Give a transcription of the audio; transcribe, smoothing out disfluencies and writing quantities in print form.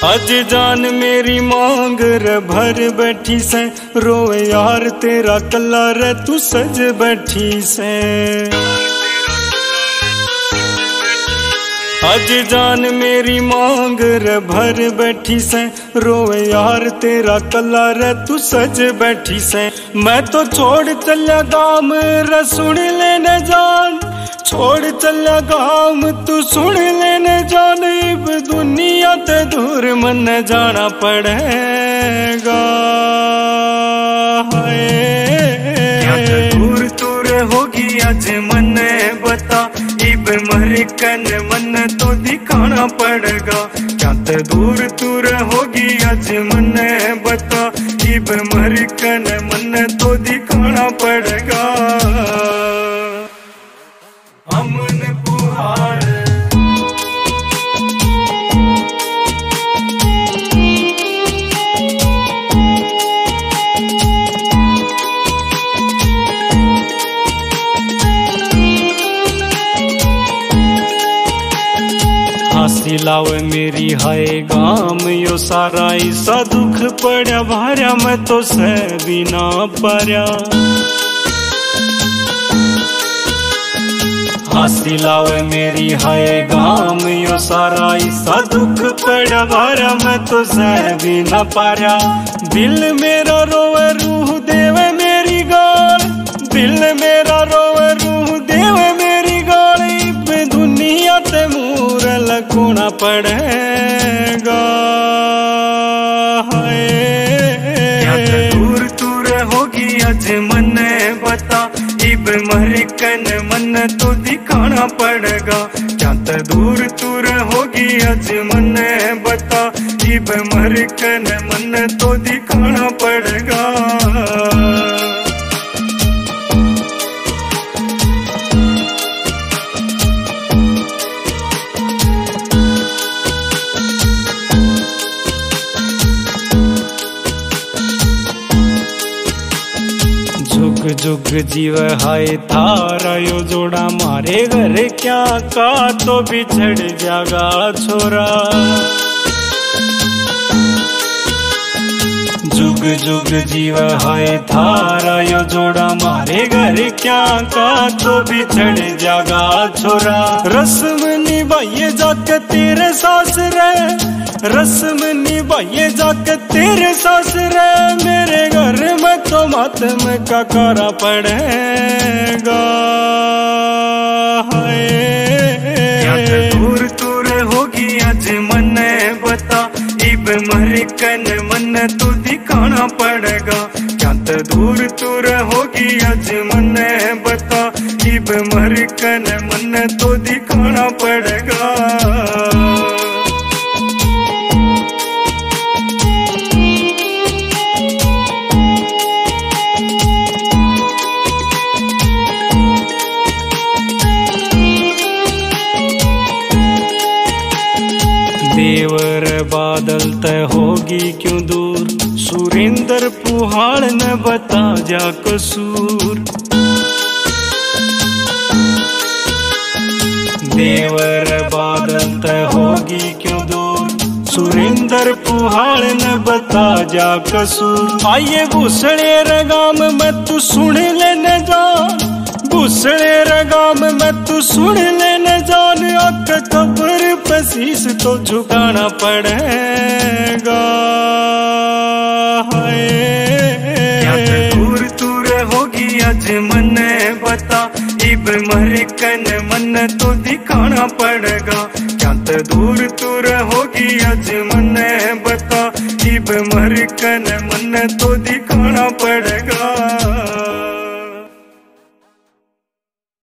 आज जान मेरी मांग रे भर बैठी से, रोए यार तेरा कल्ला रे तू सज बैठी से। आज जान मेरी मांग रे भर बैठी से, रोए यार तेरा कल्ला रे तू सज बैठी से। मैं तो छोड़ चलिया गाम रे सुन लेने जान, छोड़ चलिया गाम तू सुन लेने जान। इब दुनिया ते दूर मन जाना पड़ेगा, दूर दूर होगी आज मन बता। इब मरकन मन तो दिखाना पड़ेगा, क्या तो दूर दूर होगी आज मन बता। इब मरकन मन तो दिखाना पड़ेगा। अमन पुहार हंसी लावे मेरी हाय गाम यो सारा। ऐसा दुख पड़ा भार्या मैं तो सह भी ना पाया। हंसी लावे मेरी हाय गाम यो सारा। ऐसा दुख पड़ा भार्या मैं तो सह भी ना पाया। दिल मेरा रोवे रूह देवे मेरी गाल, दिल मेरा रोवे रूह देवे मेरी गाल। इब दुनिया ते मूर लगना पड़ेगा, दूर दूर होगी आज मन बता। इब मरकन मन तो दिखाना पड़ेगा, क्या तो दूर दूर होगी आज मन बता। इब मरकन मन तो दिखाना पड़ेगा। जुग जुग जीव हाय थारा यो जोड़ा। मारे घर क्या का तो बिछड़ जागा छोरा। जुग जुग जीव हाय थारा यो जोड़ा। मारे घर क्या का तो बिछड़ जागा छोरा। रस्म निभाइए जाके तेरे सास रे, रस्म निभाइए जाके तेरे सास रे। मेरे घर में तो मातम का करा पड़ेगा, दूर दूर होगी आज मन बता। इब मरकन मन तो दिखाना पड़ेगा, क्या तो दूर दूर होगी आज मन बता। इब मरकन मन तो दिखाना पड़ेगा। देवर बादल तय होगी क्यों दूर, सुरेंद्र पुहाड़ न बता जा कसूर। देवर बादल तय होगी क्यों दूर, सुरेंद्र पुहाड़ न बता जा कसूर। आइए घुसड़े रगाम में तू सुन लेने जा, घुसड़े रगाम में तू सुन लेने जान। अक कब्र पे शीश तो झुकाना पड़ेगा, दूर दूर होगी आज मन बता। इब मरकन मन तो दिखाना पड़ेगा, क्या तो दूर दूर होगी आज मन बता। इब मरकन मन तो